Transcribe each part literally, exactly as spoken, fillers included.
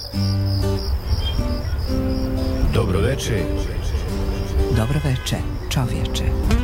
Dobro veče. Dobro veče, čovječe.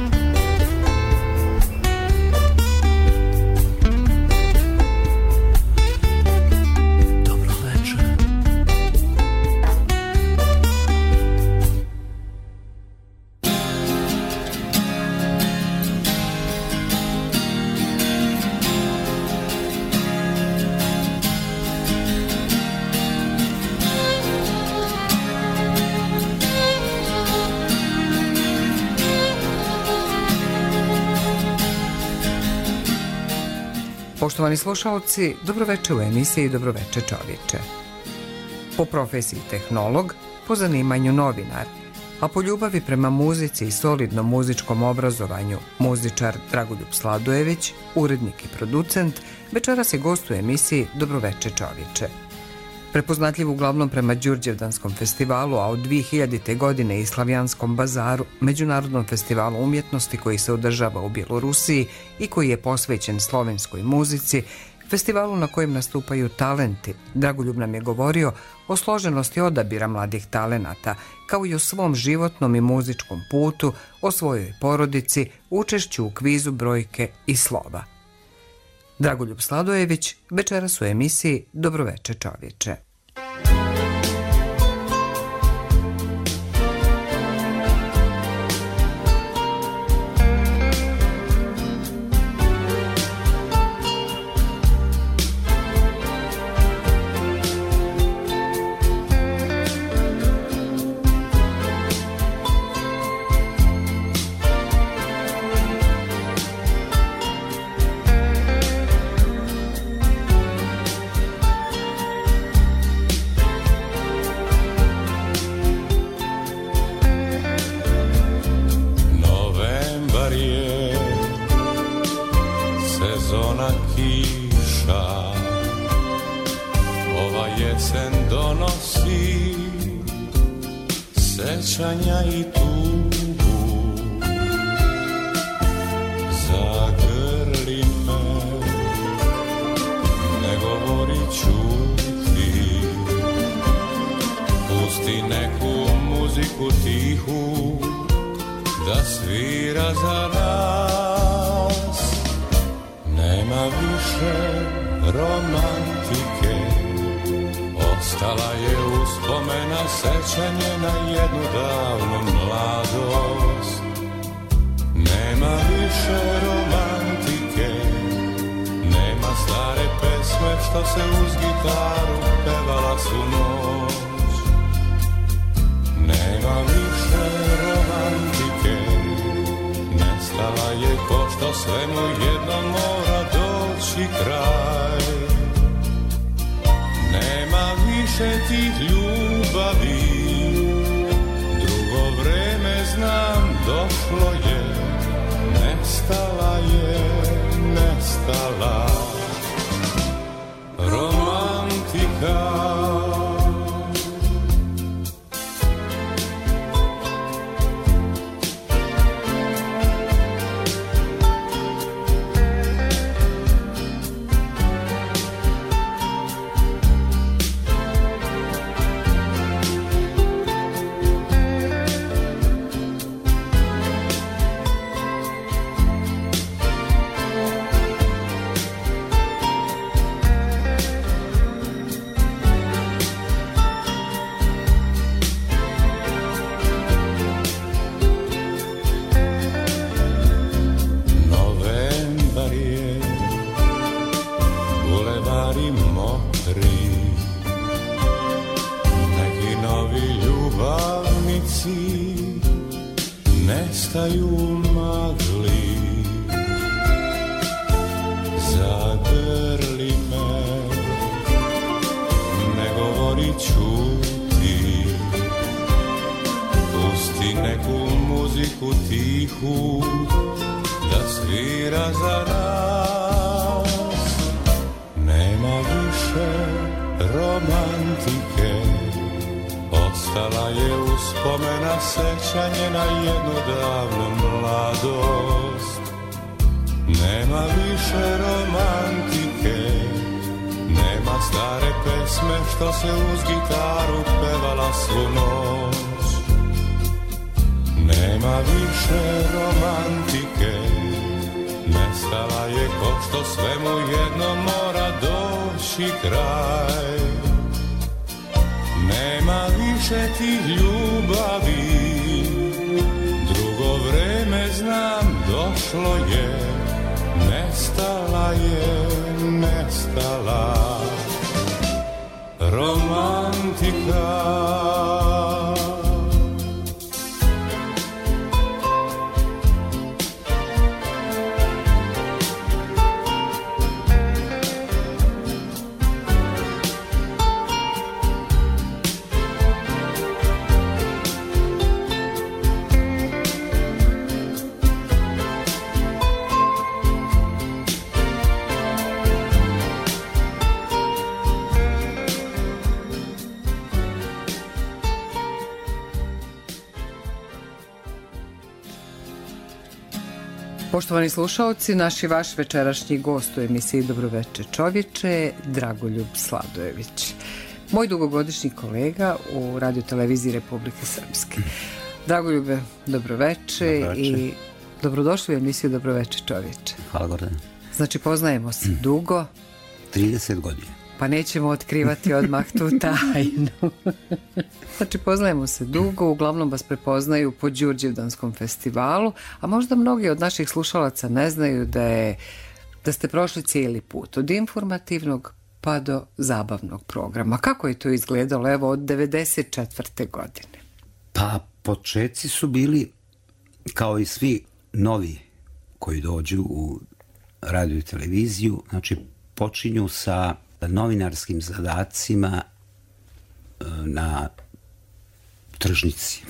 Poštovani slušalci, dobroveče u emisiji Dobroveče čovječe. Po profesiji tehnolog, po zanimanju novinar, a po ljubavi prema muzici i solidnom muzičkom obrazovanju muzičar Dragoljub Sladojević, urednik i producent, večeras je gost u emisiji Dobroveče čovječe. Prepoznatljiv uglavnom prema Đurđevdanskom festivalu, a od dvije hiljadite. godine i Slavijanskom bazaru, međunarodnom festivalu umjetnosti koji se održava u Bjelorusiji i koji je posvećen slovenskoj muzici, festivalu na kojem nastupaju talenti, Dragoljub nam je govorio o složenosti odabira mladih talenata, kao i o svom životnom i muzičkom putu, o svojoj porodici, učešću u kvizu brojke i slova. Dragoljub Sladojević, večeras u emisiji Dobroveče čovječe. Sećanja i tugu, zagrli me, ne govori, čuti, pusti neku muziku tihu, da svira za nas. Nema više romantike, ostala je uspomena, sećanje na jednu davnu mladost. Nema više romantike, nema stare pesme što se uz gitaru pevala svu noć. Nema više romantike, nestala je ko što svemu jednom mora doći kraj. Nema više tih ljubavi, drugo vreme znam došlo je, nestala je, nestala romantika. Nestaju u magli, zagrli me, ne govori, čuti, pusti neku muziku tihu, da svira za nas. Nema više romantike, ostala je uspomena, sećanje na jednu davnu mladost. Nema više romantike, nema nema stare pesme što se uz gitaru pevala svu noć. Nema više romantike, nestala je ko što svemu jedno mora doći kraj. Nema više tih ljubavi, drugo vreme znam došlo je, nestala je, nestala romantika. Poštovani slušaoci, naš i vaš večerašnji gost u emisiji Dobroveče čovječe je Dragoljub Sladojević, moj dugogodišnji kolega u Radio-televiziji Republike Srpske. Dragoljube, dobroveče, dobroveče i dobrodošli u emisiju Dobroveče čovječe. Hvala, Gordana. Znači, poznajemo se dugo. trideset godina. Pa nećemo otkrivati odmah tu tajnu. Znači, poznajemo se dugo, uglavnom vas prepoznaju po Đurđevdanskom festivalu, a možda mnogi od naših slušalaca ne znaju da, je, da ste prošli cijeli put, od informativnog pa do zabavnog programa. Kako je to izgledalo, evo, od devedeset četvrte godine? Pa, početci su bili, kao i svi novi koji dođu u radio i televiziju, znači, počinju sa novinarskim zadacima na tržnici.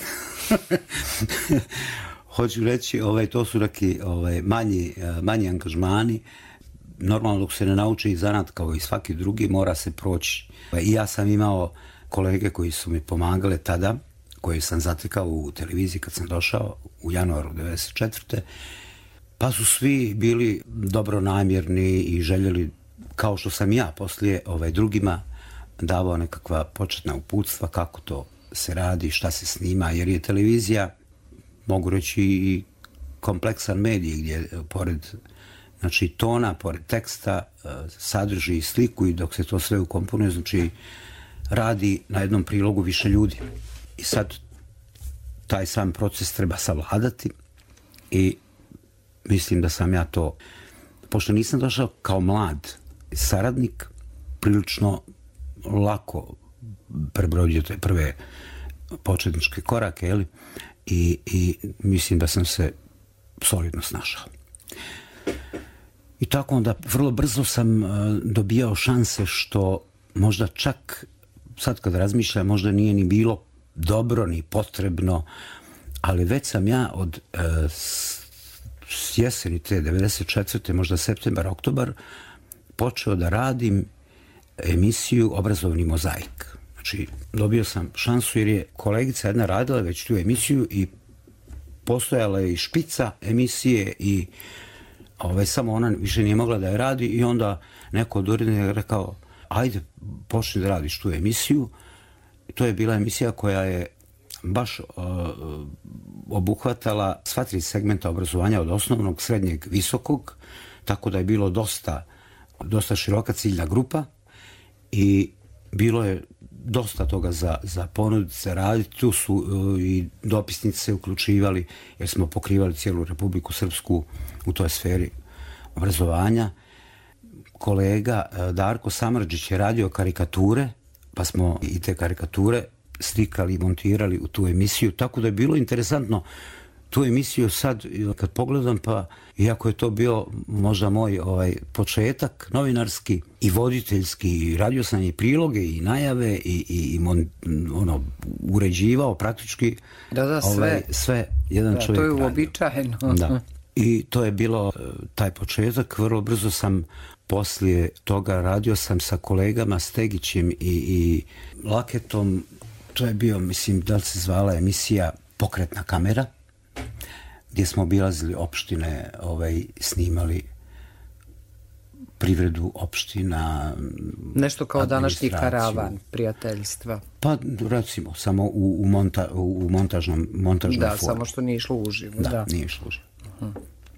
Hoću reći, ovaj, to su neki ovaj, manji, manji angažmani. Normalno, dok se ne nauči i zanat kao i svaki drugi, mora se proći. I ja sam imao kolege koji su mi pomagale tada, koje sam zatekao u televiziji kad sam došao u januaru devedeset četvrte. Pa su svi bili dobronamjerni i željeli, kao što sam ja poslije ovaj, drugima davao nekakva početna uputstva kako to se radi, šta se snima, jer je televizija, mogu reći, i kompleksan medij gdje pored, znači, tona, pored teksta sadrži i sliku, i dok se to sve ukomponuje, znači, radi na jednom prilogu više ljudi. I sad taj sam proces treba savladati i mislim da sam ja to, pošto nisam došao kao mlad saradnik, prilično lako prebrodio te prve početničke korake, jeli? I, i mislim da sam se solidno snašao. I tako onda vrlo brzo sam uh, dobijao šanse, što možda čak sad kad razmišljam možda nije ni bilo dobro ni potrebno, ali već sam ja od uh, s jeseni te devedeset četvrte možda septembar, oktobar, počeo da radim emisiju Obrazovni mozaik. Znači, dobio sam šansu jer je kolegica jedna radila već tu emisiju i postojala je i špica emisije i ovaj, samo ona više nije mogla da je radi, i onda neko od urednika je rekao, ajde, počni da radiš tu emisiju. To je bila emisija koja je baš uh, obuhvatala sva tri segmenta obrazovanja, od osnovnog, srednjeg, visokog, tako da je bilo dosta, dosta široka ciljna grupa i bilo je dosta toga za, za ponuditi se raditi. Tu su uh, i dopisnici se uključivali, jer smo pokrivali cijelu Republiku Srpsku u toj sferi obrazovanja. Kolega uh, Darko Samardžić je radio karikature, pa smo i te karikature slikali i montirali u tu emisiju, tako da je bilo interesantno tu emisiju sad kad pogledam, pa iako je to bio možda moj ovaj početak novinarski i voditeljski, i radio sam i priloge i najave i, i, i mon, ono, uređivao praktički da, da, sve. Ovaj, sve jedan da, čovjek. To je uobičajeno. Da. I to je bilo taj početak. Vrlo brzo sam poslije toga radio sam sa kolegama Stegićem i, i Laketom. To je bio, mislim, da li se zvala emisija Pokretna kamera, gdje smo obilazili opštine, ovaj, snimali privredu opština, nešto kao današnji karavan prijateljstva. Pa recimo, samo u, u, monta, u montažnom, montažnom da, formu. samo što nije išlo uživo. Da, da. nije išlo uživo. Uh-huh.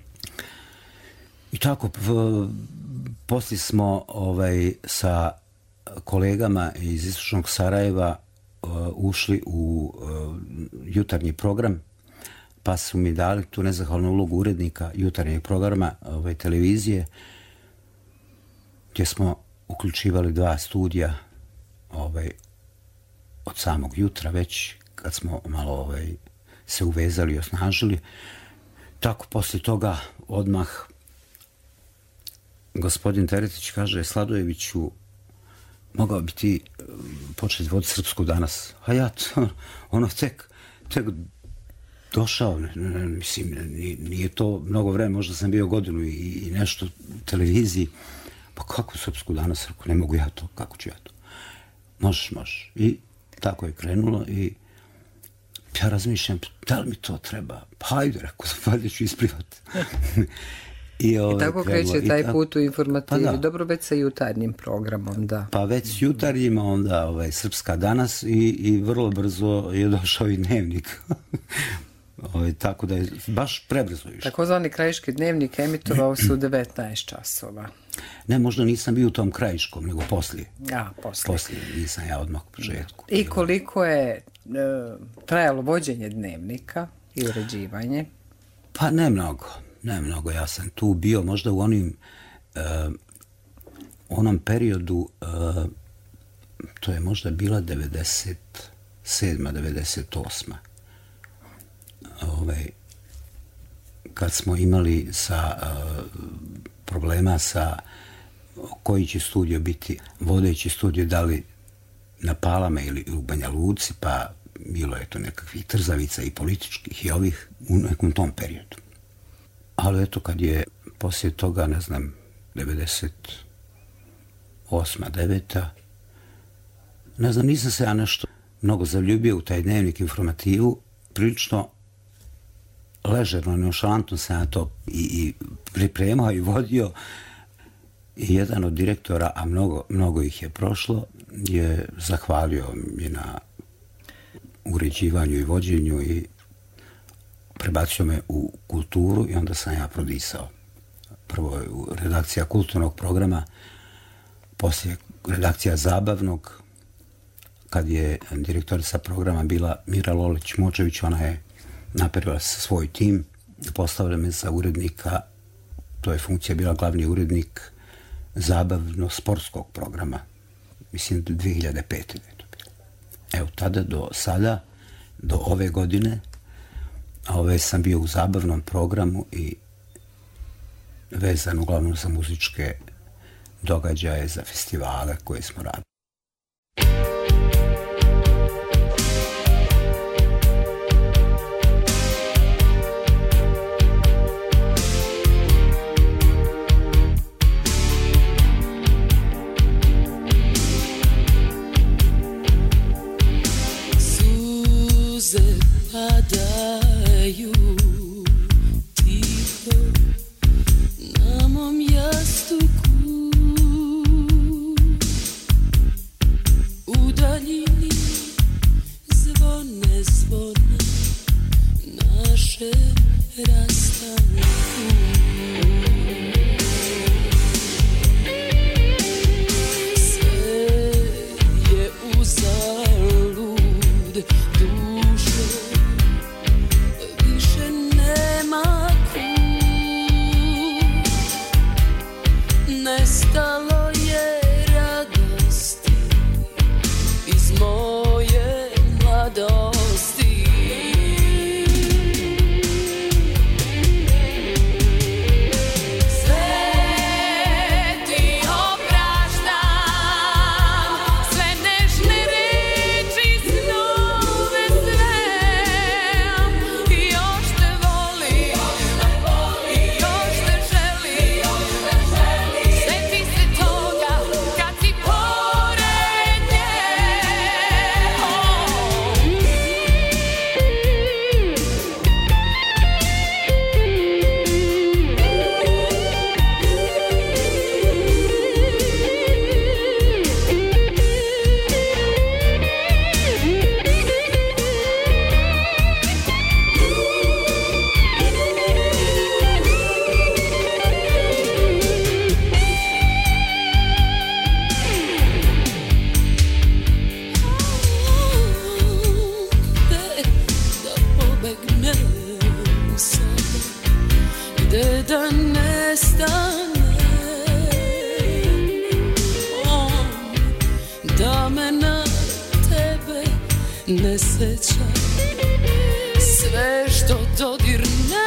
I tako, v, poslije smo ovaj, sa kolegama iz istočnog Sarajeva uh, ušli u uh, jutarnji program, pa su mi dali tu nezahvalnu ulogu urednika jutarnjeg programa ovaj, televizije, gdje smo uključivali dva studija ovaj, od samog jutra već, kad smo malo ovaj, se uvezali i osnažili. Tako, poslije toga odmah gospodin Teretić kaže, Sladojeviću, mogao bi ti početi voditi Srpsku danas. A ja to, ono, tek, tek došao, mislim, nije to mnogo vremena, možda sam bio godinu i, i nešto u televiziji. Pa kako Srpsku danas? Ne mogu ja to, kako ću ja to? Možeš, možeš. I tako je krenulo i ja razmišljam, da li mi to treba? Pa hajde, rekao, valjda ću isplivati. I, ove, I tako krenulo, kreće taj i tako, put u informativi. Pa da. Dobro, već sa jutarnjim programom, da. Pa već s jutarnjima, onda ovaj, Srpska danas i, i vrlo brzo je došao i dnevnik. Ovaj, tako da je baš prebrzo išlo. Takozvani krajiški dnevnik emitovao se u devetnaest časova. Ne, možda nisam bio u tom krajiškom, nego poslije. A, poslije. Poslije, nisam ja odmah u početku. I koliko je e, trajalo vođenje dnevnika i uređivanje? Pa ne mnogo, ne mnogo. Ja sam tu bio možda u onim, e, onom periodu, e, to je možda bila devedeset sedma, devedeset osma Ovaj, kad smo imali sa uh, problema sa koji će studio biti vodeći studio, da li na Palama ili u Banja Luci, pa bilo je to nekakvih trzavica i političkih i ovih u nekom tom periodu. Ali eto, kad je poslije toga, ne znam, devedeset osma, deveta ne znam, nisam se ja nešto mnogo zaljubio u taj dnevnik informativu, prilično ležerno, nonšalantno sam ja to i, i pripremao i vodio. I jedan od direktora, a mnogo, mnogo ih je prošlo, je zahvalio mi na uređivanju i vođenju i prebacio me u kulturu i onda sam ja prodisao. Prvo je redakcija kulturnog programa, poslije redakcija zabavnog, kad je direktorica programa bila Mira Lolić-Močević, ona je napravila svoj tim, postavila me za urednika, to je funkcija bila glavni urednik zabavno-sportskog programa. Mislim, dvije hiljade pete je to bilo. Evo, tada do sada, do ove godine, ove sam bio u zabavnom programu i vezan uglavnom za muzičke događaje, za festivale koje smo radili. Padaju tiho na mom jastuku, pa me na tebe ne seća. Sve što dodirne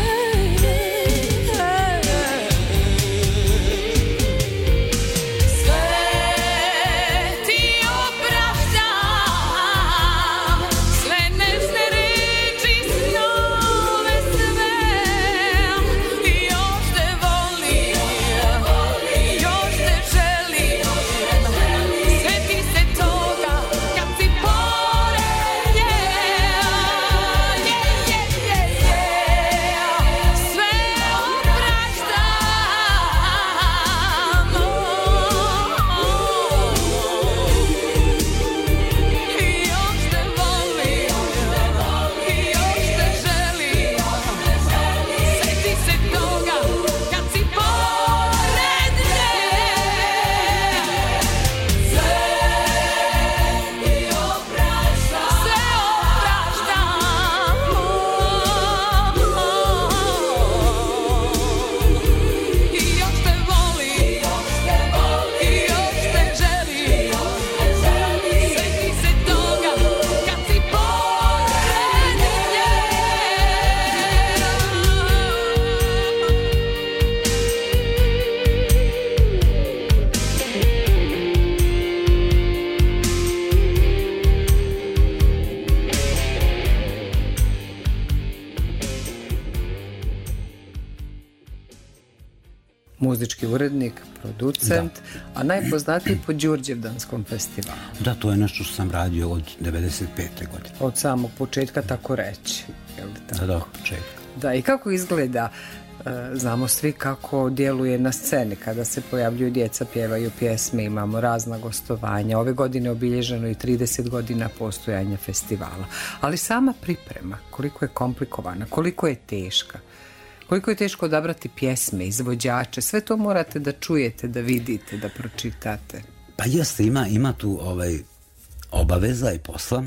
muzički urednik, producent, da. A najpoznatiji po Đurđevdanskom festivalu. Da, to je nešto što sam radio od devedeset pete godine. Od samog početka, tako reći. Je li tako? Da, da, od početka. Da, i kako izgleda, znamo svi kako djeluje na sceni kada se pojavljuju djeca, pjevaju pjesme, imamo razna gostovanja. Ove godine je obilježeno i trideset godina postojanja festivala. Ali sama priprema, koliko je komplikovana, koliko je teška. Koliko je teško odabrati pjesme, izvođače, sve to morate da čujete, da vidite, da pročitate. Pa jeste, ima, ima tu ovaj, obaveza i posla,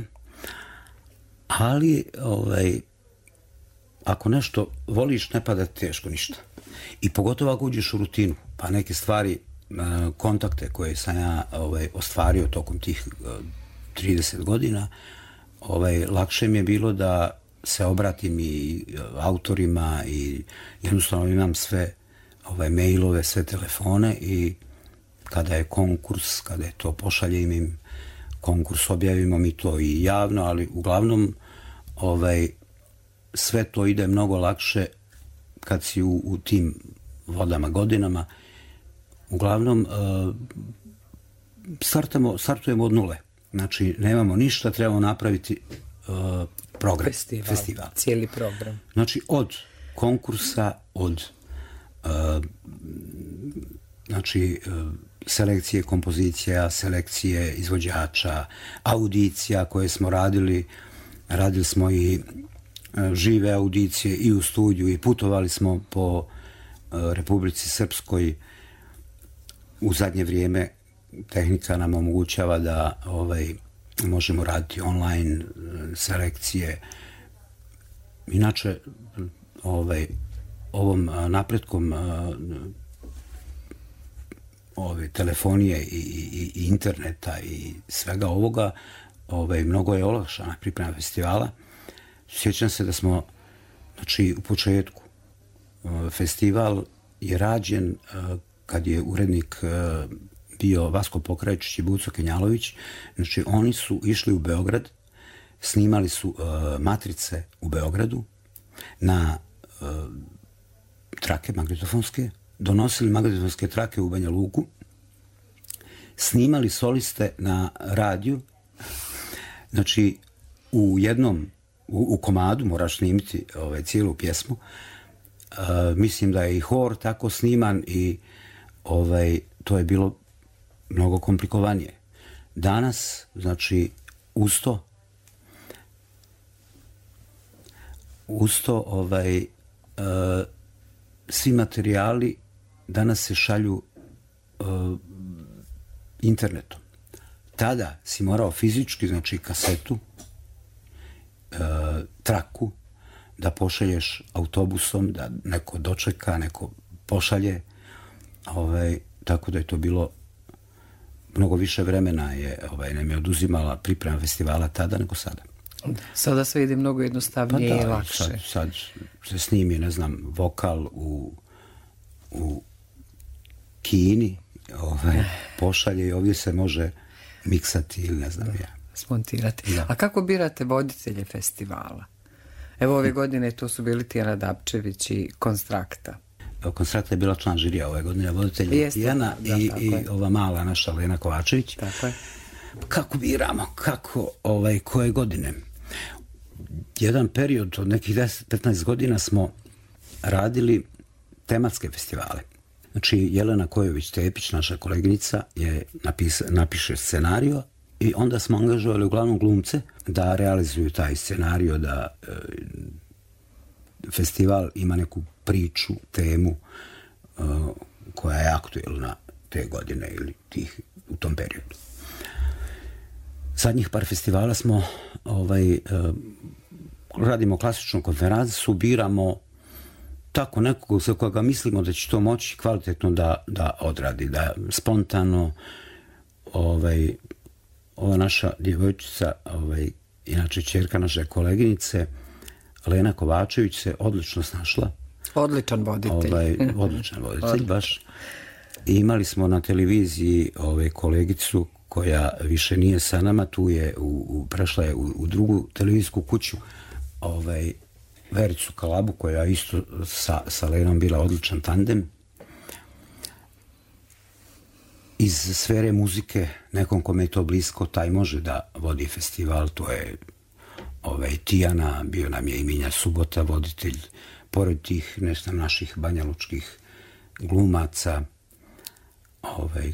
ali ovaj, ako nešto voliš, ne pada teško ništa. I pogotovo ako uđeš u rutinu, pa neke stvari, kontakte koje sam ja ovaj, ostvario tokom tih trideset godina, ovaj, lakše mi je bilo da se obratim i autorima i jednostavno imam sve ovaj, mailove, sve telefone i kada je konkurs, kada je to pošaljem im konkurs, objavimo mi to i javno, ali uglavnom ovaj, sve to ide mnogo lakše kad si u, u tim vodama godinama. Uglavnom uh, startamo, startujemo od nule. Znači, nemamo ništa, trebamo napraviti uh, program, festival, festival. Cijeli program. Znači, od konkursa, od uh, znači, uh, selekcije kompozicija, selekcije izvođača, audicija koje smo radili. Radili smo i uh, žive audicije i u studiju i putovali smo po uh, Republici Srpskoj. U zadnje vrijeme tehnika nam omogućava da ovaj, možemo raditi online selekcije. Inače, ovaj, ovom napretkom ove telefonije i, i, i interneta i svega ovoga, ovaj, mnogo je olakšana priprema festivala. Sjećam se da smo, znači, u početku festival je rađen kad je urednik bio Vasko Pokrajičić i Buco Kenjalović. Znači, oni su išli u Beograd, snimali su uh, matrice u Beogradu na uh, trake magnetofonske, donosili magnetofonske trake u Banja Luku, snimali soliste na radiju. Znači, u jednom, u, u komadu moraš snimiti ovaj, cijelu pjesmu. Uh, mislim da je i hor tako sniman i ovaj, to je bilo mnogo komplikovanije. Danas, znači, uz to, uz to, ovaj, uh, svi materijali danas se šalju uh, internetom. Tada si morao fizički, znači kasetu, uh, traku, da pošalješ autobusom, da neko dočeka, neko pošalje, ovaj, tako da je to bilo mnogo više vremena je, ovaj, nam je oduzimala priprema festivala tada nego sada. Sada sve ide mnogo jednostavnije pa da, i lakše. Sad, sad se snimi, ne znam, vokal u, u Kini, ovaj, pošalje i ovdje se može miksati ili ne znam ja. Smontirati. Da. A kako birate voditelje festivala? Evo ove godine to su bili Tijana Dapčević i Konstrakta. Konstrakta je bila član žirija ove godine, voditelj je Tijana i, i ova mala naša Lena Kovačević. Tako je. Kako biramo, kako, ovaj, koje godine? Jedan period od nekih deset do petnaest godina smo radili tematske festivale. Znači, Jelena Kojović-Tepić, naša koleginica, je napisa, napiše scenario i onda smo angažovali uglavnom glumce da realizuju taj scenario, da e, festival ima neku priču, temu e, koja je aktuelna te godine ili tih, u tom periodu. Zadnjih par festivala smo ovaj, e, radimo klasičnu konferenciju, biramo tako nekog za koga mislimo da će to moći kvalitetno da, da odradi, da spontano ovaj, ova naša djevojčica, ovaj, inače ćerka naše koleginice, Lena Kovačević se odlično snašla. Odličan voditelj. Ovaj, odličan voditelj, baš. I imali smo na televiziji ovaj, kolegicu koja više nije sa nama, tu je, u, u, prešla je u, u drugu televizijsku kuću, ovaj, Vericu Kalabu, koja isto sa, sa Lenom bila odličan tandem. Iz sfere muzike, nekom kome je to blisko, taj može da vodi festival, to je ovaj, Tijana, bio nam je i Minja Subota, voditelj, pored tih nešto naših banjalučkih glumaca, ovaj,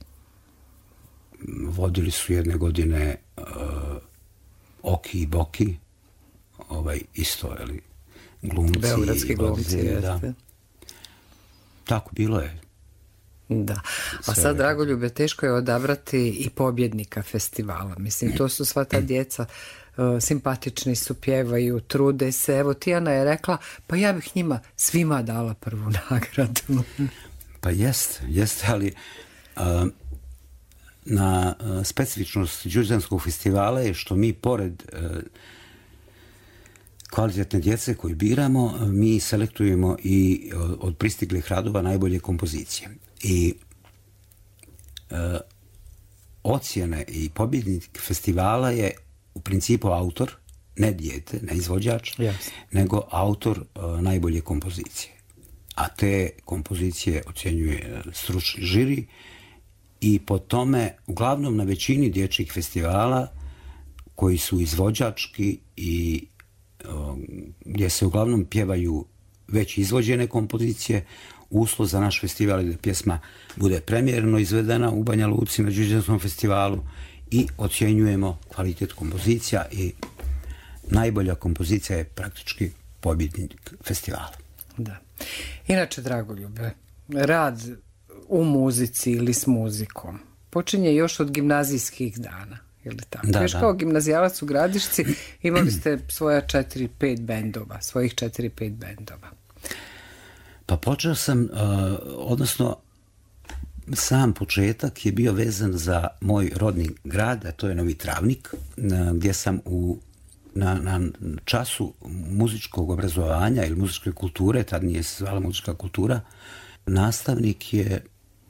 vodili su jedne godine uh, Oki i Boki, ovaj, isto, ali glumci. Beogradski glumci, jeste. Tako bilo je. Da. A sad, Dragoljube, teško je odabrati i pobjednika festivala. Mislim, to su sva ta djeca, uh, simpatični su, pjevaju, trude se. Evo, Tijana je rekla, pa ja bih njima svima dala prvu nagradu. Pa jeste, jeste, ali uh, na uh, specifičnost Đurđanskog festivala je što mi pored uh, kvalitetne djece koju biramo, mi selektujemo i od, od pristiglih radova najbolje kompozicije. I e, ocjene i pobjednik festivala je u principu autor, ne dijete, ne izvođač, yes. nego autor e, najbolje kompozicije. A te kompozicije ocjenjuje stručni žiri i po tome, uglavnom na većini dječjih festivala koji su izvođački i gdje se uglavnom pjevaju već izvođene kompozicije, uslov za naš festival je da pjesma bude premijerno izvedena u Banja Luci na Đurđanskom festivalu i ocjenjujemo kvalitet kompozicija i najbolja kompozicija je praktički pobjednik festivala. Da. Inače, Dragoljube, rad u muzici ili s muzikom počinje još od gimnazijskih dana. Ili tako? Da, Još da. kao gimnazijalac u Gradišci imali ste svoja četiri pet bendova, svojih četiri pet bendova. Pa počeo sam, uh, odnosno sam početak je bio vezan za moj rodni grad, a to je Novi Travnik, na, gdje sam u, na, na času muzičkog obrazovanja ili muzičke kulture, tad nije se zvala muzička kultura, nastavnik je,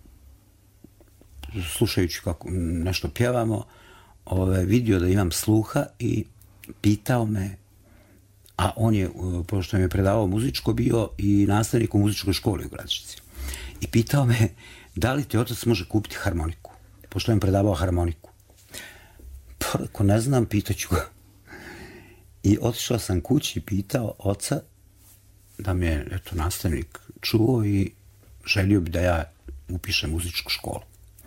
slušajući kako nešto pjevamo, Ove, vidio da imam sluha i pitao me, a on je, pošto mi je predavao muzičko, bio i nastavnik u muzičkoj školi u Gradišci. I pitao me, da li ti otac može kupiti harmoniku? Pošto mi je predavao harmoniku. Pa, ako ne znam, pitaću ga. I otišao sam kući i pitao oca da me je, eto, nastavnik čuo i želio bi da ja upišem muzičku školu.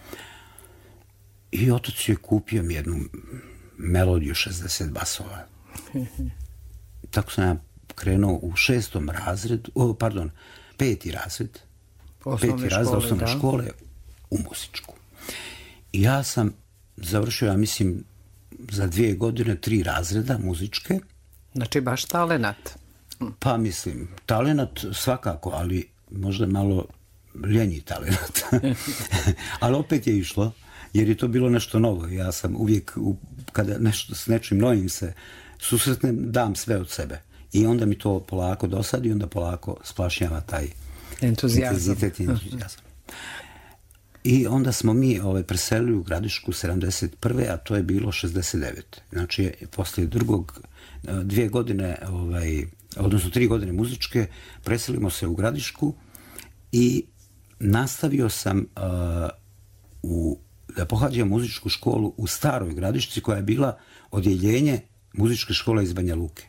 I otac je kupio mi jednu melodiju šezdeset basova. Tako sam ja krenuo u šestom razredu, o, pardon, peti razred, Osnovne peti razred škole, osnovne da. škole u muzičku. I ja sam završio, ja mislim, za dvije godine tri razreda muzičke. Znači, baš talenat. Pa mislim, talenat svakako, ali možda malo ljenji talenat. Ali opet je išlo. jer je to bilo nešto novo. Ja sam uvijek, u, kada nešto s nečim novim se susretnem, dam sve od sebe. I onda mi to polako dosadi i onda polako splašnjava taj entuzijazam. i entuzijazam. I onda smo mi ovaj, preselili u Gradišku sedamdeset prve a to je bilo šezdeset devete Znači, poslije drugog, dvije godine, ovaj, odnosno tri godine muzičke, preselimo se u Gradišku i nastavio sam uh, u, da pohađam muzičku školu u Staroj Gradišci, koja je bila odjeljenje muzičke škole iz Banja Luke.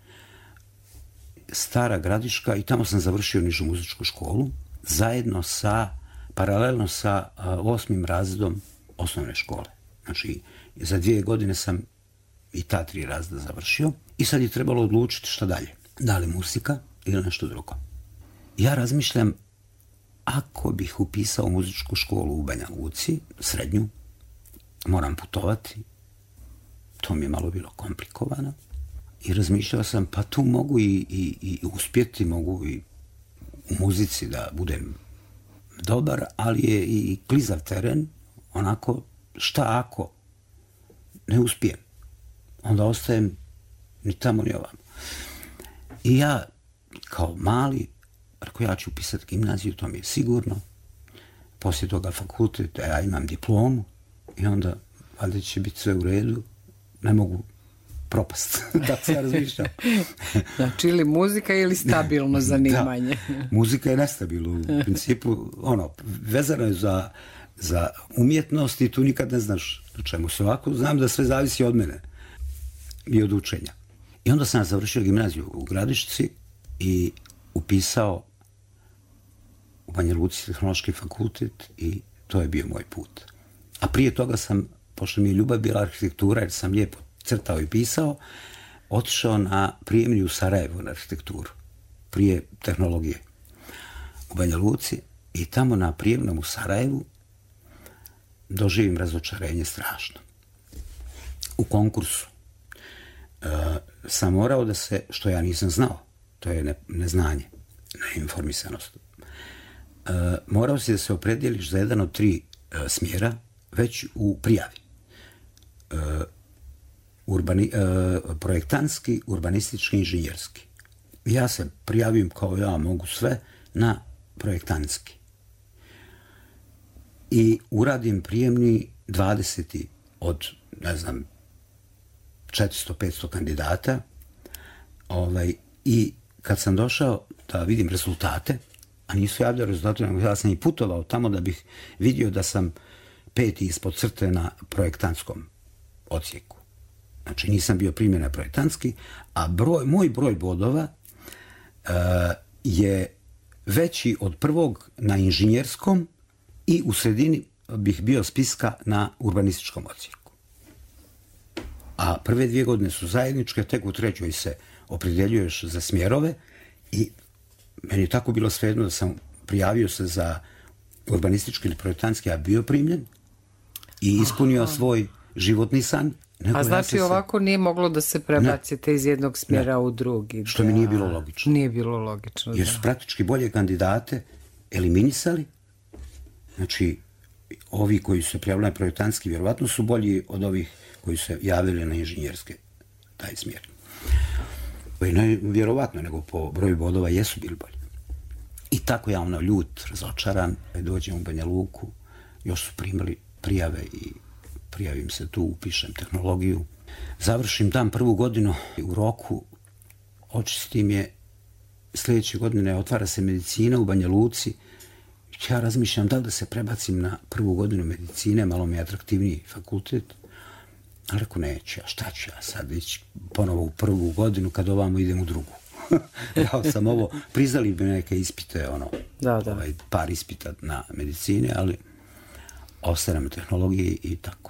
Stara Gradiška, i tamo sam završio nižu muzičku školu, zajedno sa, paralelno sa uh, osmim razredom osnovne škole. Znači, za dvije godine sam i ta tri razreda završio i sad je trebalo odlučiti šta dalje. Da li muzika ili nešto drugo. Ja razmišljam, ako bih upisao muzičku školu u Banja Luci, srednju, moram putovati, to mi je malo bilo komplikovano. I razmišljao sam, pa tu mogu i, i, i uspjeti, mogu i u muzici da budem dobar, ali je i klizav teren, onako, šta ako ne uspijem? Onda ostajem ni tamo ni ovamo. I ja, kao mali, rekao, ja ću upisati gimnaziju, to mi je sigurno. Poslije toga fakultet, ja imam diplomu i onda, valjda će biti sve u redu, ne mogu propast. Tako se ja razmišljam. Znači, ili muzika ili stabilno zanimanje. Da, muzika je nestabilna. U principu, ono, vezano je za, za umjetnost i tu nikad ne znaš o čemu se ovako. Znam da sve zavisi od mene i od učenja. I onda sam završio gimnaziju u Gradišci i upisao u Banja Luci tehnološki fakultet i to je bio moj put. A prije toga sam, pošto mi je ljubav bila arhitektura, jer sam lijepo crtao i pisao, otišao na prijemni u Sarajevo na arhitekturu, prije tehnologije u Banja Luci, i tamo na prijemnom u Sarajevu doživim razočarenje strašno. U konkursu uh, sam morao da se, što ja nisam znao, to je ne, neznanje, neinformisanost, uh, morao si da se opredjeliš za jedan od tri uh, smjera već u prijavi. Uh, Urbani, uh, projektantski, urbanistički, inženjerski. Ja se prijavim kao ja mogu sve na projektantski. I uradim prijemni dvadeseti od, ne znam, četiristo do petsto kandidata. Ovaj, I kad sam došao da vidim rezultate, a nisu javljali rezultate, nego ja sam i putovao tamo da bih vidio da sam peti ispod crte na projektantskom odsjeku. Znači, nisam bio primljen na projektantski, a broj, moj broj bodova uh, je veći od prvog na inženjerskom i u sredini bih bio spiska na urbanističkom odsjeku. A prve dvije godine su zajedničke, tek u trećoj se opredjeljuješ za smjerove i meni je tako bilo svejedno da sam prijavio se za urbanistički ili projektantski, a bio primljen i ispunio Aha. svoj životni san. Nego a znači ja ovako se... nije moglo da se prebacite ne. iz jednog smjera ne. u drugi. Što da... mi nije bilo logično. Nije bilo logično, jer su praktički bolje kandidate eliminisali. Znači, ovi koji su se prijavili na projektantski vjerovatno su bolji od ovih koji su se javili na inženjerske, taj smjer. I ne vjerovatno, nego po broju bodova jesu bili bolji. I tako ja ono ljut, razočaran, dođem u Banja Luku, još su primili prijave i prijavim se tu, upišem tehnologiju. Završim dan prvu godinu u roku, očistim je, sljedeće godine otvara se medicina u Banja Luci. Ja razmišljam da li da se prebacim na prvu godinu medicine, malo mi je atraktivniji fakultet. Ali rekao, neću ja, šta ću ja sad ići ponovo u prvu godinu kad ovamo idem u drugu. Dao sam ovo, priznali bi neke ispite, ono, da, da. Ovaj, par ispita na medicine, ali ostajem na tehnologiji i tako.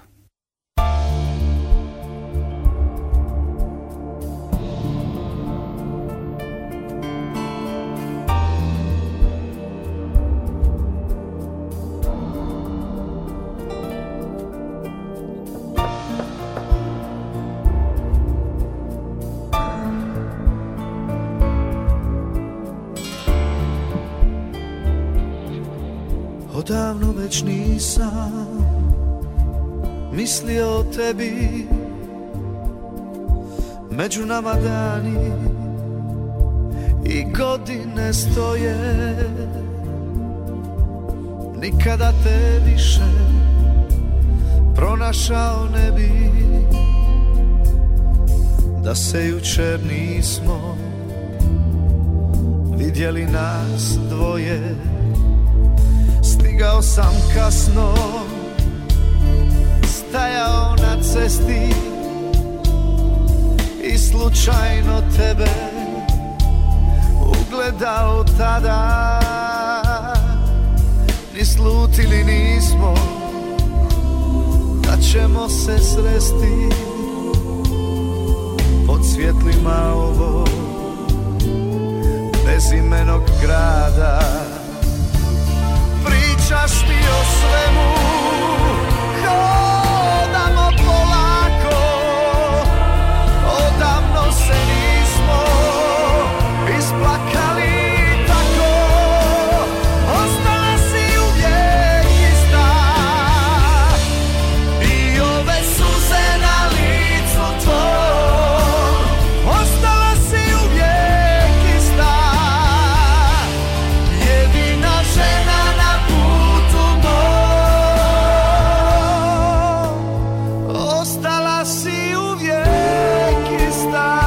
Odavno već nisam mislio o tebi. Među nama dani i godine stoje, nikada te više pronašao ne bi, da se jučer nismo vidjeli nas dvoje. Stigao sam kasno, stajao na cesti i slučajno tebe ugledao tada. Ni slutili nismo da ćemo se sresti pod svjetlima ovog bezimenog grada. Pričaš mi o svemu, hodamo polako, odavno se nismo isplakali tako. Ostala si uvijek ista i ove suze na licu tvoj. Ostala si uvijek ista, jedina žena na putu moj. Ostala si uvijek ista.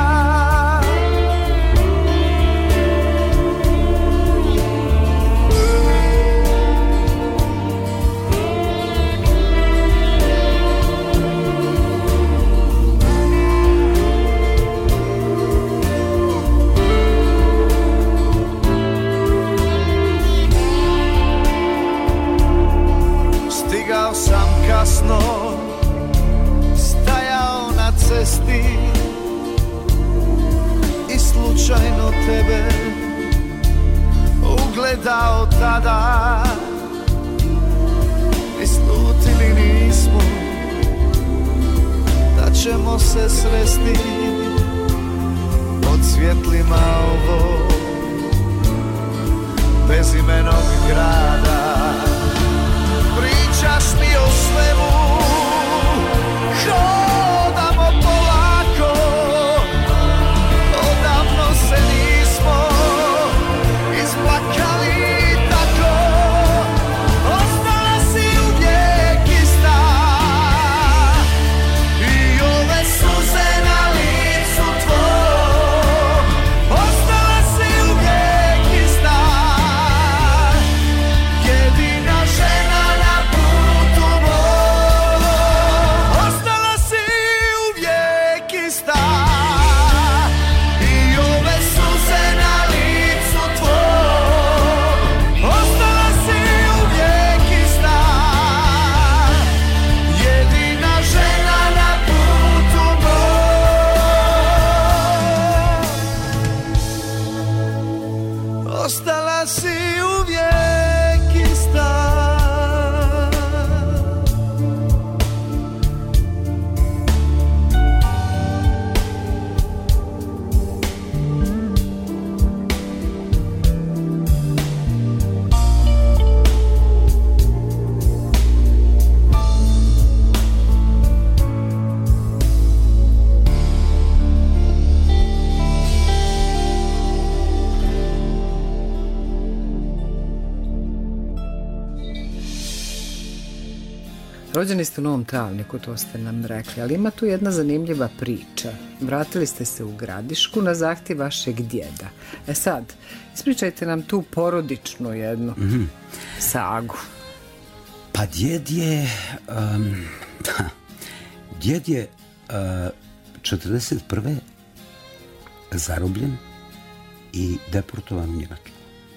Stigao sam kasno, stajao na cesti i slučajno tebe ugledao tada. Ni slutili nismo da ćemo se sresti pod svjetlima ovog bezimenog grada. Pričaš mi o svemu, hodamo polako, odavno se nismo isplakali tako. Ostala si uvijek ista i ove suze na licu tvoj. Ostala si uvijek ista, jedina žena na putu moj. Ostala si uvijek ista i ove suze na licu tvoj. Ostala si uvijek ista, jedina žena na putu moj. Ostala si uvijek ista. Rođeni ste u Novom Travniku, to ste nam rekli, ali ima tu jedna zanimljiva priča. Vratili ste se u Gradišku na zahtjev vašeg djeda. E sad, ispričajte nam tu porodičnu jednu mm-hmm. sagu. Pa djed je... Um, djed je uh, četrdeset prve zarobljen i deportovan u Njemačku.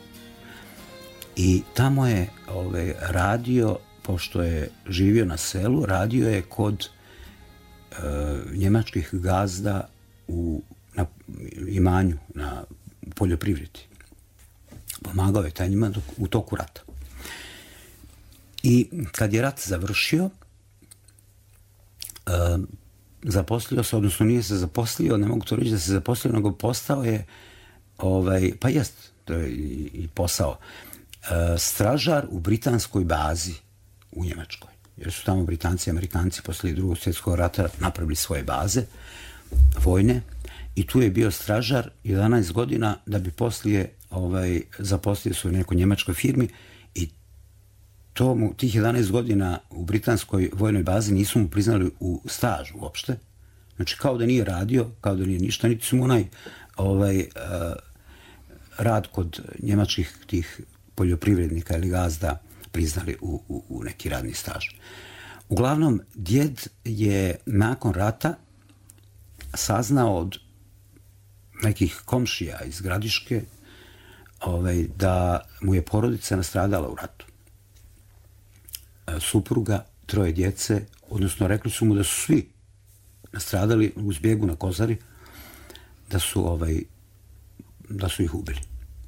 I tamo je ove, radio, pošto je živio na selu, radio je kod e, njemačkih gazda u na imanju, na poljoprivredi. Pomagao je taj njima u toku rata. I kad je rat završio, e, zaposlio se, odnosno nije se zaposlio, ne mogu to reći da se zaposlio, nego postao je, ovaj, pa jest, to je i, i posao, e, stražar u britanskoj bazi u Njemačkoj. jer su tamo Britanci i Amerikanci posle drugog svjetskog rata napravili svoje baze vojne i tu je bio stražar jedanaest godina da bi poslije ovaj, zaposlio se u nekoj njemačkoj firmi i to mu, tih jedanaest godina u britanskoj vojnoj bazi nisu mu priznali u staž uopšte. Znači kao da nije radio, kao da nije ništa, niti su mu onaj ovaj, uh, rad kod njemačkih tih poljoprivrednika ili gazda priznali u, u, u neki radni staž. Uglavnom, djed je nakon rata saznao od nekih komšija iz Gradiške ovaj, da mu je porodica nastradala u ratu. Supruga, troje djece, odnosno rekli su mu da su svi nastradali u zbjegu na Kozari, da su, ovaj, da su ih ubili.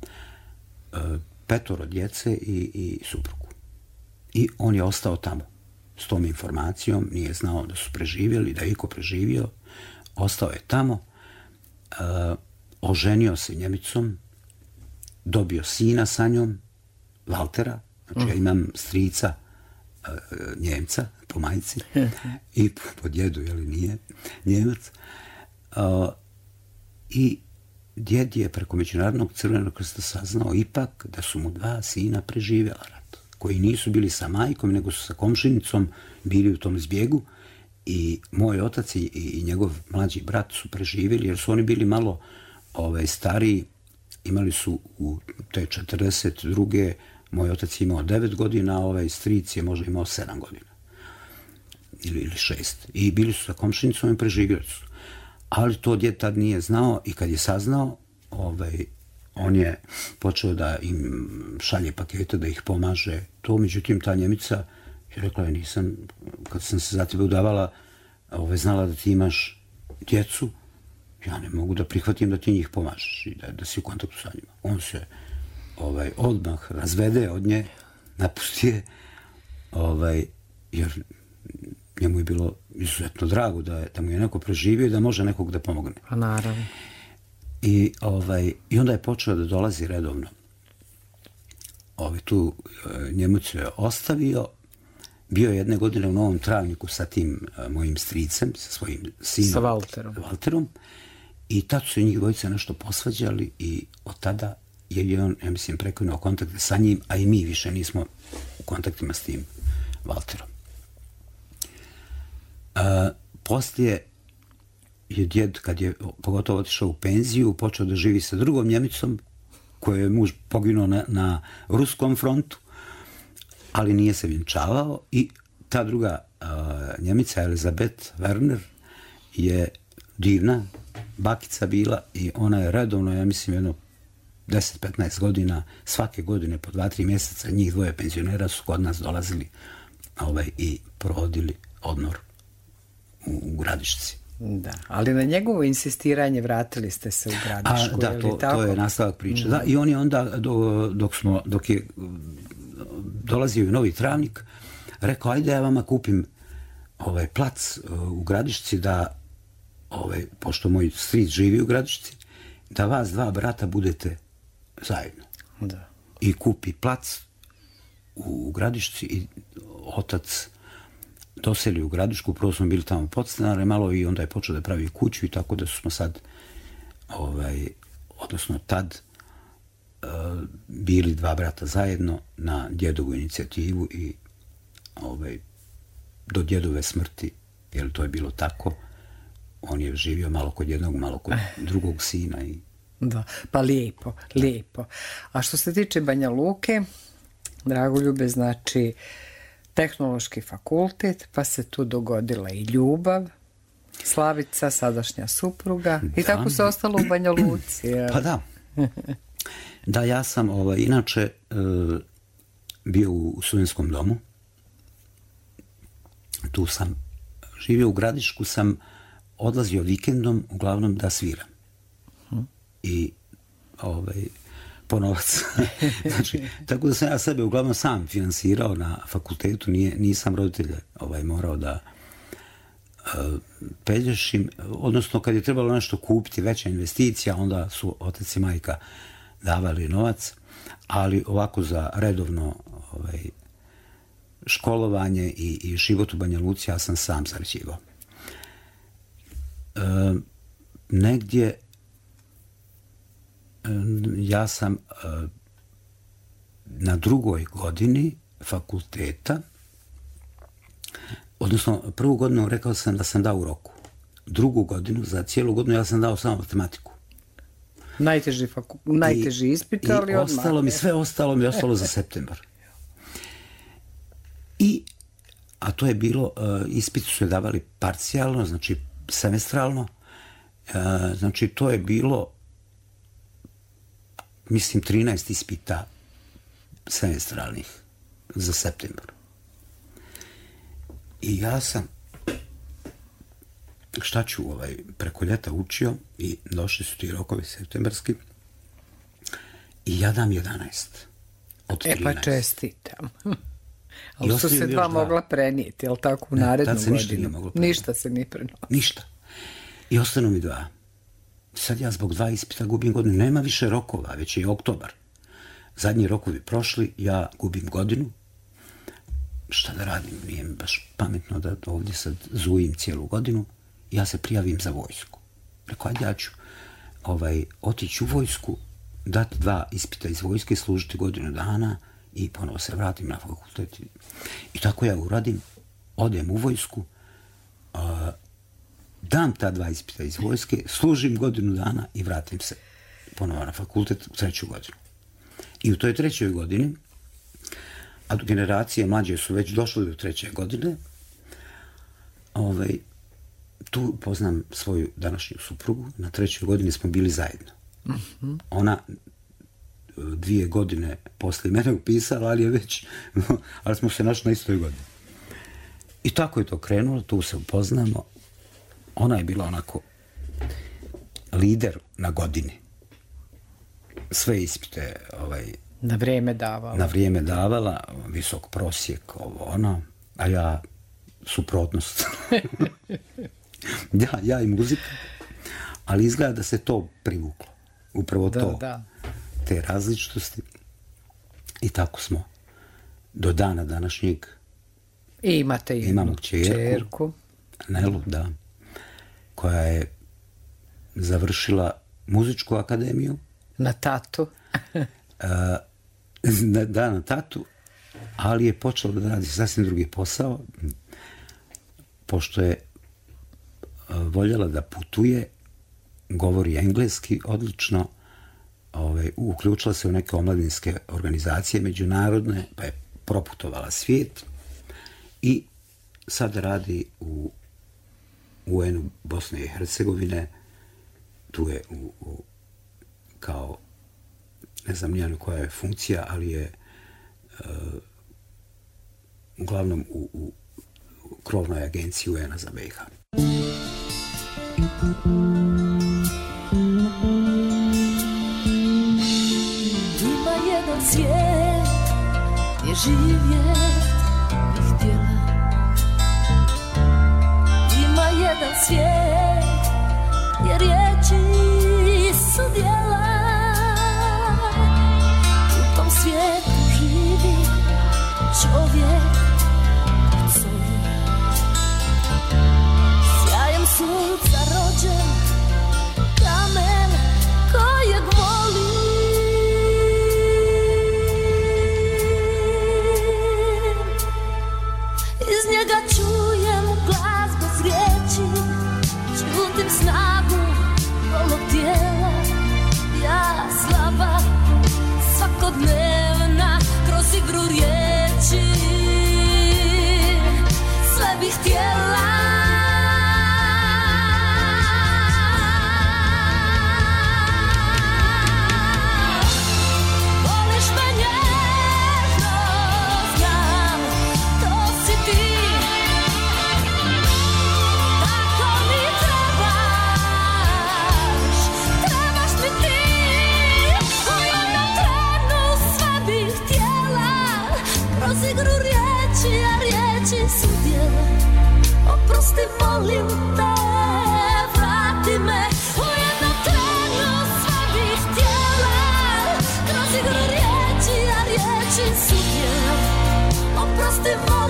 Petoro djece i, i suprugu. I on je ostao tamo s tom informacijom, nije znao da su preživjeli, da je iko preživio, ostao je tamo, uh, oženio se Njemicom, dobio sina sa njom, Valtera, znači ja imam strica uh, Njemca po majci i po, po djedu, jeli nije Njemac. Uh, I djed je preko Međunarodnog crvenog krsta saznao ipak da su mu dva sina preživjela rat, koji nisu bili sa majkom, nego su sa komšinicom bili u tom zbjegu i moj otac i, i njegov mlađi brat su preživjeli jer su oni bili malo ovaj, stariji, imali su u te četrdeset druge moj otac je imao devet godina, a ovaj stric je možda imao sedam godina ili, ili šest i bili su sa komšinicom i preživjeli su. Ali to djed tad nije znao i kad je saznao, ovaj, on je počeo da im šalje pakete, da ih pomaže. To, međutim, ta Njemica je rekla, ja nisam, kad sam se za tebe udavala, ovaj, znala da ti imaš djecu, ja ne mogu da prihvatim da ti njih pomažeš i da, da si u kontaktu sa njima. On se ovaj, odmah razvede od nje, napustije, ovaj, jer njemu je bilo izuzetno drago da, je, da mu je neko preživio i da može nekog da pomogne. Pa naravno. I, ovaj, i onda je počeo da dolazi redovno. Ovaj, tu Njemac je ostavio, bio je jedne godine u Novom Travniku sa tim uh, mojim stricem, sa svojim sinom. Sa Valterom. Valterom. I tad su njih dvojica nešto posvađali i od tada je on, ja mislim, prekinuo kontakte sa njim, a i mi više nismo u kontaktima s tim Valterom. Uh, poslije je djed, kad je pogotovo otišao u penziju, počeo da živi sa drugom Njemicom, kojoj je muž poginuo na, na ruskom frontu, ali nije se vjenčavao i ta druga uh, Njemica, Elizabeth Werner, je divna bakica bila i ona je redovno, ja mislim, jedno deset do petnaest godina, svake godine po dva tri mjeseca, njih dvoje penzionera su kod nas dolazili ovaj, i provodili odmor u, u Gradišci. Da, ali na njegovo insistiranje vratili ste se u Gradišku. A, da, je li to, tako? to je nastavak priče. Mm. Da, i on je onda, do, dok, smo, dok je dolazio u Novi Travnik, rekao, ajde ja vama kupim ovaj, plac u Gradišci da, ovaj, pošto moj stric živi u Gradišci, da vas dva brata budete zajedno. Da. I kupi plac u Gradišci i otac doseli u Gradišku, prvo smo bili tamo podstanare malo i onda je počeo da pravi kuću i tako da smo sad, ovaj, odnosno tad, uh, bili dva brata zajedno na djedovu inicijativu i ovaj, do djedove smrti, jer to je bilo tako, on je živio malo kod jednog, malo kod drugog sina. I... Da, pa lijepo, lijepo. A što se tiče Banja Luke, Dragoljube, znači Tehnološki fakultet, pa se tu dogodila i ljubav, Slavica, sadašnja supruga, i da, tako se ostalo u Banja Luci. Pa da. Da, ja sam ovaj, inače e, bio u studentskom domu. Tu sam živio u Gradišku, sam odlazio vikendom uglavnom da sviram. I ovaj, po novac. Znači, tako da sam ja sebe uglavnom sam finansirao na fakultetu, nije, nisam roditelje ovaj, morao da uh, pelješim, odnosno kad je trebalo nešto kupiti, veća investicija, onda su otac i majka davali novac, ali ovako za redovno ovaj, školovanje i, i život u Banja Luci ja sam sam zarađivao. E, negdje e, ja sam e, na drugoj godini fakulteta, odnosno prvu godinu rekao sam da sam dao u roku. Drugu godinu, za cijelu godinu ja sam dao samo matematiku. Najteži, faku... Najteži ispit, ali i odmah. Ostalo mi, sve ostalo mi je ostalo za septembar. I, a to je bilo, uh, ispit su je davali parcijalno, znači semestralno, uh, znači to je bilo, mislim, trinaest ispita semestralnih za septembar. I ja sam, šta ću, ovaj, preko ljeta učio i došli su ti rokovi septembarski i ja dam jedanaest od trinaest. E pa čestitam. Ali su se dva mogla prenijeti, jel tako, u narednu godinu? Ništa nije moglo prenijeti. Ništa se nije prenijeti. Ništa. I ostanu mi dva. Sad ja zbog dva ispita gubim godinu. Nema više rokova, već je oktobar. Zadnji rokovi prošli, ja gubim godinu. Šta da radim? Nije mi baš pametno da ovdje sad zujim cijelu godinu. Ja se prijavim za vojsku. Rekao, ajde ja ću ovaj, otići u vojsku, dati dva ispita iz vojske, služiti godinu dana i ponovo se vratim na fakultet. I tako ja uradim, odem u vojsku, uh, dam ta dva ispita iz vojske, služim godinu dana i vratim se ponovo na fakultet u treću godinu. I u toj trećoj godini, a generacije mlađe su već došle do treće godine, ovaj, tu poznam svoju današnju suprugu, na trećoj godini smo bili zajedno. Mm-hmm. Ona dvije godine posle mene upisala, ali je već, ali smo se našli na istoj godini. I tako je to krenulo, tu se upoznamo. Ona je bila onako lider na godini. Sve ispite ovaj, na vrijeme davala. Na vrijeme davala, visok prosjek, ovo ono, a ja suprotnost. ja, ja i muzika, ali izgleda da se to privuklo. Upravo da, to. Da. Te različitosti. I tako smo do dana današnjeg. I imate jednu imamo kćerku, čerku. Nelu, da, koja je završila muzičku akademiju. Na tatu. a, da, na tatu, ali je počela da radi sasvim drugi posao, pošto je voljela da putuje, govori engleski odlično, ovaj, uključila se u neke omladinske organizacije međunarodne, pa je proputovala svijet i sad radi u U en-u Bosne i Hercegovine, tu je u, u, kao, ne znam nijano koja je funkcija, ali je uh, uglavnom u, u, u krovnoj agenciji U en-a za be i ha. Ima jedan svijet gdje živjet bih htjela. Ima jedan svijet gdje riječi su djela. U tom svijetu živi čovjek od sobi, sjajem sunca rođen, kamen kojeg volim. Iz njega čujem glas bez riječi, čutim snagu ovog tijela. Ja slaba, svakodnevna, kroz igru riječi, sve bih htjela. Voliš me nježno, znam, to si ti. Tako mi trebaš, trebaš mi ti. U jednom trenu sve bih htjela, kroz igru riječi, a riječi su djela. Oprosti, molim te, vrati me. U jednom trenu sve bih htjela, kroz igru riječi, a riječi su djela. Oprosti, molim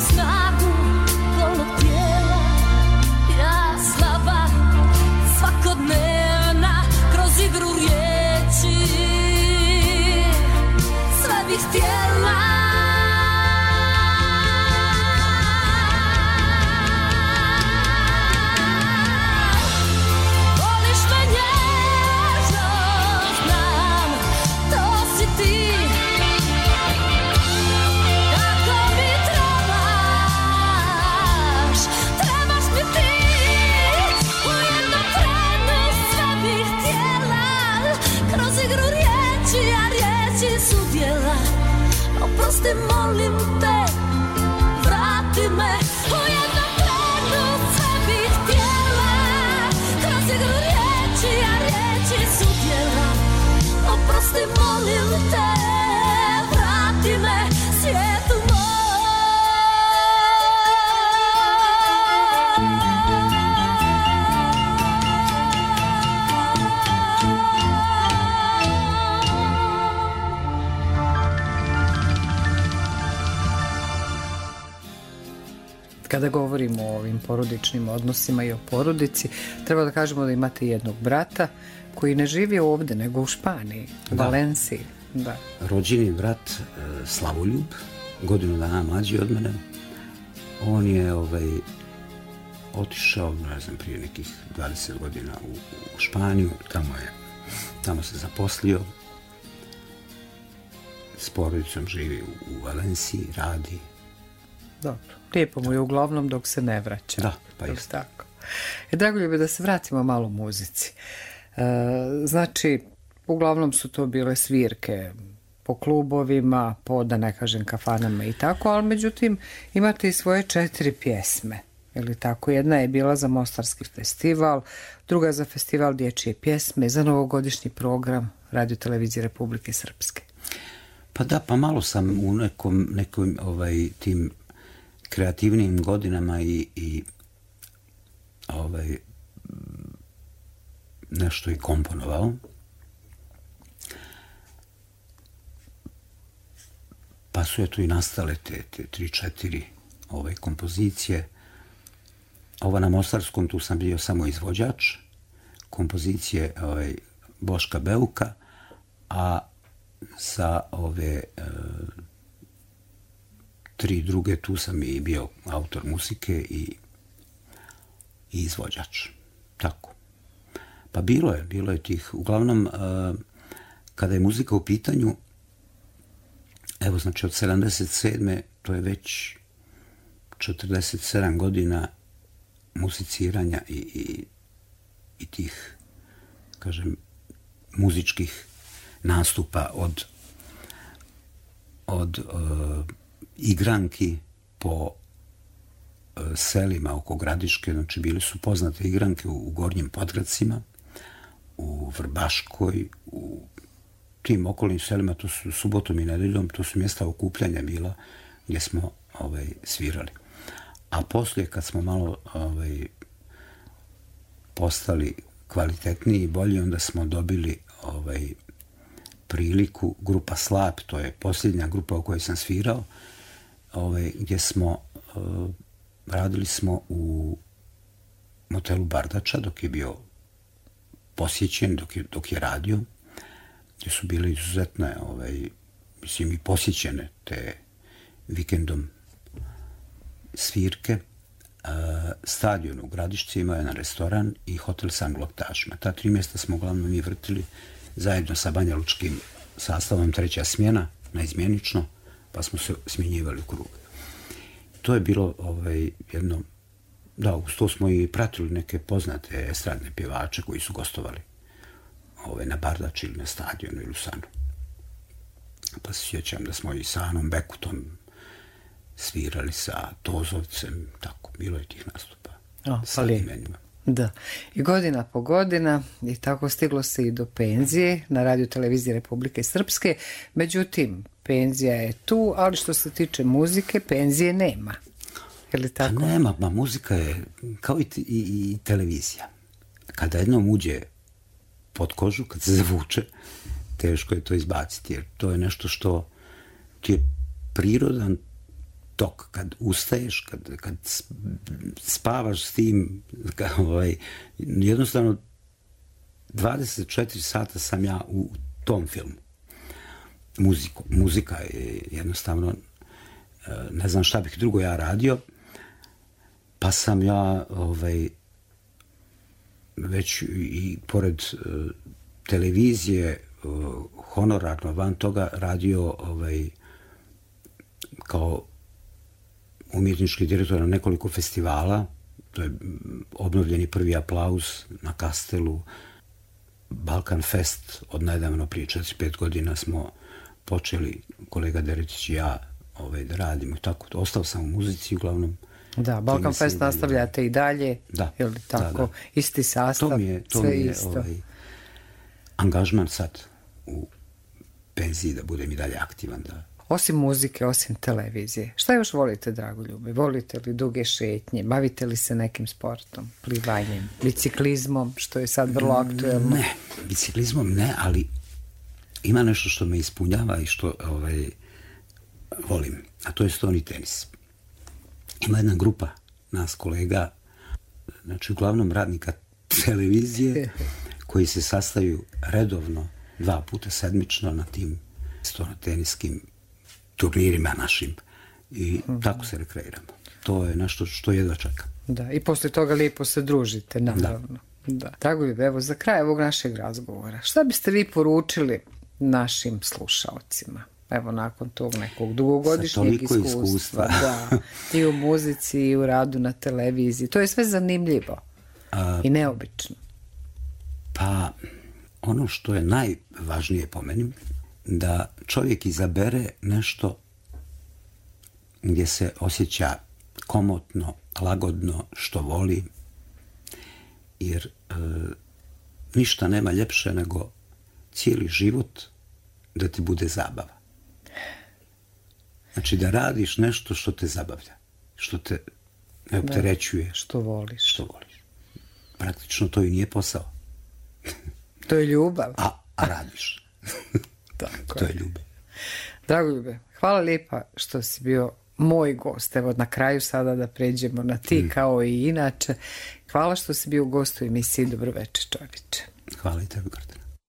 snagu golog tijela. Ja slaba, svakodnevna, kroz igru riječi sve bih htjela. Voliš me nježno, znam, to si ti. Kako mi trebaš, trebaš mi ti. U jednom trenu sve bih htjela, kroz igru riječi, a riječi su djela. Oprosti, molim te, vrati me. U jednom trenu sve bih htjela, kroz igru riječi, a riječi su djela. Oprosti, molim te, vrati me svijetu moj. Kada govorimo o ovim porodičnim odnosima i o porodici, treba da kažemo da imate jednog brata koji ne živi ovde, nego u Španiji, u Da. Valenciji. Da. Rođeni brat e, Slavoljub, godinu dana mlađi od mene, on je ovaj, otišao, ne znam, prije nekih dvadeset godina u, u Španiju, tamo je, tamo se zaposlio, s porodicom živi u, u Valenciji, radi. Dobro. Lijepo mu je uglavnom dok se ne vraća. Da, pa Jel jest. tako? E, Dragoljube, da se vratimo malo muzici. E, znači, uglavnom su to bile svirke po klubovima, po, da ne kažem, kafanama i tako, ali međutim imate i svoje četiri pjesme. Ili tako? Jedna je bila za Mostarski festival, druga za festival dječje pjesme, za novogodišnji program Radio Televizije Republike Srpske. Pa da, pa malo sam u nekom, nekom ovaj, tim kreativnim godinama i, i ovaj, nešto i komponovao. Pa su je tu i nastale te, te tri, četiri ovaj, kompozicije. Ova na Mostarskom, tu sam bio samo izvođač, kompozicije ovaj, Boška Beuka, a za ove e, tri druge tu sam i bio autor muzike i, i izvođač. Tako. Pa bilo je, bilo je tih. Uglavnom, e, kada je muzika u pitanju, evo, znači od sedamdeset sedme to je već četrdeset sedam godina muziciranja i, i, i tih, kažem, muzičkih nastupa od od uh, igranki po uh, selima oko Gradiške, znači bili su poznate igranke u, u Gornjim Podgradcima, u Vrbaškoj, u tim okolnim selima, to su subotom i nedeljom, to su mjesta okupljanja bila gdje smo ovaj, svirali. A poslije, kad smo malo ovaj, postali kvalitetniji i bolji, onda smo dobili ovaj, priliku, grupa Slap, to je posljednja grupa u kojoj sam svirao, ovaj, gdje smo uh, radili smo u motelu Bardača dok je bio posjećen, dok je, dok je radio, gdje su bile izuzetne, ovaj, mislim, i posjećene te vikendom svirke. Uh, stadion u Gradišci imao jedan restoran i hotel sa angloktašima. Ta tri mjesta smo uglavnom mi vrtili zajedno sa banjalučkim sastavom, treća smjena, neizmjenično, pa smo se smjenjivali u krug. To je bilo ovaj, jedno, da, uz to smo i pratili neke poznate estradne pjevače koji su gostovali ovaj, na Bardači ili na stadionu ili u Sanu. Pa se sjećam da smo i sa Anom Bekutom svirali, sa Tozovcem, tako, bilo je tih nastupa. O, sa pa imenima. Da. I godina po godina i tako stiglo se i do penzije na Radio Televiziji Republike Srpske. Međutim, penzija je tu, ali što se tiče muzike, penzije nema. Je li tako? Pa nema, ma muzika je kao i, i, i televizija. Kada jednom uđe pod kožu, kad se zavuče, teško je to izbaciti, jer to je nešto što ti je prirodan tok, kad ustaješ, kad, kad spavaš s tim, kad, ovaj, jednostavno dvadeset četiri sata sam ja u tom filmu. Muziku, muzika je jednostavno, ne znam šta bih drugo ja radio, pa sam ja ovaj, već i pored uh, televizije uh, honorarno van toga radio ovaj, kao umjetnički direktor na nekoliko festivala. To je obnovljeni prvi aplauz na Kastelu, Balkan Fest od nedavno, prije četiri pet godina smo počeli, kolega Deretić i ja, ovaj, da radimo i tako. Ostao sam u muzici uglavnom. Da, Balkan Fest nastavljate i dalje, da, je li tako? Da, da. Isti sastav, to mi je, to sve mi je, isto. Ovaj, angažman sad u penziji, da budem i dalje aktivan. Da. Osim muzike, osim televizije, šta još volite, Dragoljube? Volite li duge šetnje? Bavite li se nekim sportom, plivanjem, biciklizmom, što je sad vrlo aktuelno? Ne, biciklizmom ne, ali ima nešto što me ispunjava i što ovaj, volim, a to je stoni tenis. Ima jedna grupa nas kolega, znači uglavnom radnika televizije, koji se sastaju redovno dva puta sedmično na tim stonoteniskim turnirima našim i mm-hmm. tako se rekreiramo. To je nešto što jedva čekam. Da, i posle toga lijepo se družite, naravno. Da. Da. Dragoljube, evo za kraj ovog našeg razgovora, šta biste vi poručili našim slušaocima? Evo, nakon tog nekog dugogodišnjeg iskustva, iskustva. Da, i u muzici i u radu na televiziji. To je sve zanimljivo a, i neobično. Pa, ono što je najvažnije po meni, da čovjek izabere nešto gdje se osjeća komotno, lagodno, što voli, jer e, ništa nema ljepše nego cijeli život da ti bude zabava. Znači da radiš nešto što te zabavlja, što te ne opterećuje. Što voliš. Što voliš. Praktično to i nije posao. To je ljubav. A, a radiš. Tako to je ljubav. Dragoljube, hvala lijepa što si bio moj gost. Evo na kraju sada da pređemo na ti mm. kao i inače. Hvala što si bio gost u emisiji Dobro večer, čovječe. Hvala i tebi, Gordana.